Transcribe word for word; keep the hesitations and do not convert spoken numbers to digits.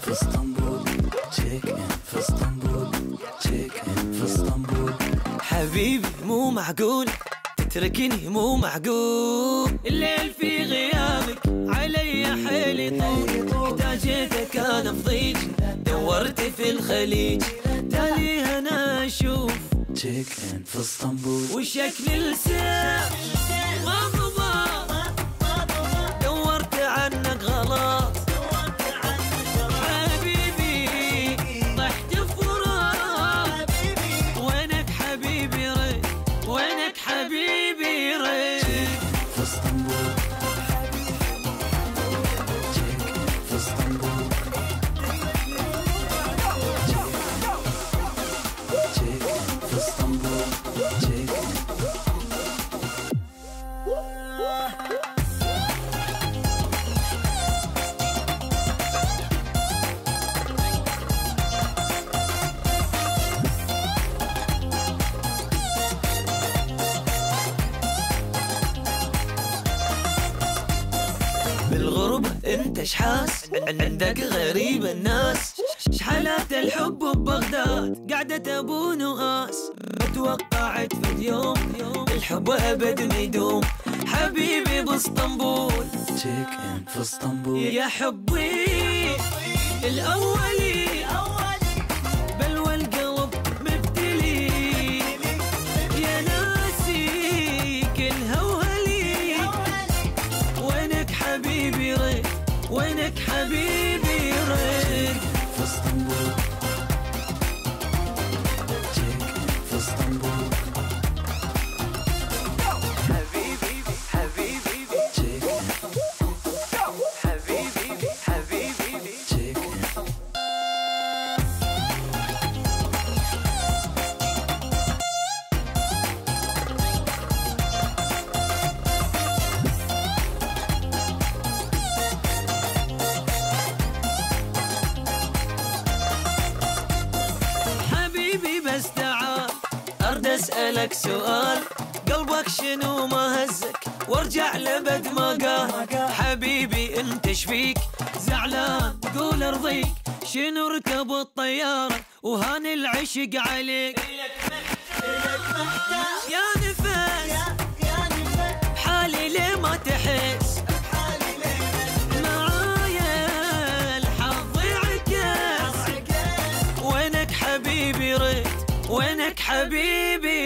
في اسطنبول، تشيك ان في اسطنبول، تشيك ان في اسطنبول. حبيبي مو معقول تتركني، مو معقول الليل في غيابك علي حيلي طول. احتاجيتك انا فضيج، دورت في الخليج، تالي انا اشوف تشيك ان في اسطنبول، وشكل لسان ما ضبط، دورت عنك غلط حبيبي، طحت فراق وينك حبيبي ريت، وينك حبيبي ريت. في اسطنبول، تشيك ان في اسطنبول، تشيك ان في اسطنبول، تشيك ان. بالغربة انت شحاس، عندك غريب الناس، شحالات الحب ببغداد قعدة ابو نواس. توقعت في اليوم الحب ابد ما يدوم، حبيبي باسطنبول، تشيك ان في اسطنبول، يا حبي الاولي بل والقلب مبتلي، يا ناسي كل هوهلي، وينك حبيبي ريت، وينك حبيبي ريت. في اسطنبول، تشيك ان في اسطنبول، حبيبي حبيبي تشيك ان، حبيبي حبيبي تشيك ان. حبيبي بس تعال ارد اسألك سؤال، قلبك شنو ما هزك وارجع لبد ما قال. حبيبي انت شفيك زعلان قول ارضيك، شنو ركب الطيارة وهان العشق عليك. يا نفس حالي ليه ما تحس، معايا الحظ عكس، وينك حبيبي ريت، وينك حبيبي